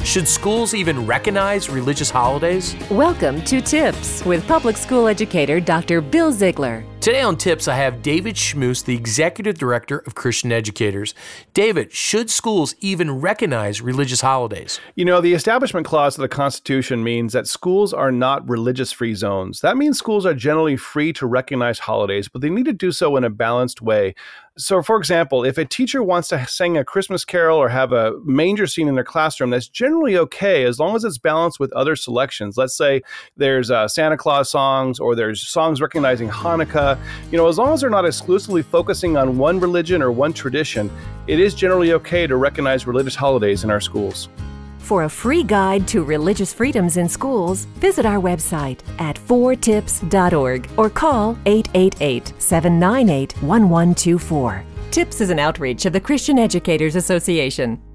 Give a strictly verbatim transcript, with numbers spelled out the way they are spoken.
Should schools even recognize religious holidays? Welcome to Tips with public school educator Doctor Bill Ziegler. Today on Tips, I have David Schmus, the Executive Director of Christian Educators. David, should schools even recognize religious holidays? You know, the Establishment Clause of the Constitution means that schools are not religious-free zones. That means schools are generally free to recognize holidays, but they need to do so in a balanced way. So, for example, if a teacher wants to sing a Christmas carol or have a manger scene in their classroom, that's generally okay as long as it's balanced with other selections. Let's say there's uh, Santa Claus songs or there's songs recognizing Hanukkah. You know, as long as they're not exclusively focusing on one religion or one tradition, it is generally okay to recognize religious holidays in our schools. For a free guide to religious freedoms in schools, visit our website at four tips dot org or call eight eight eight, seven nine eight, one one two four. TIPS is an outreach of the Christian Educators Association.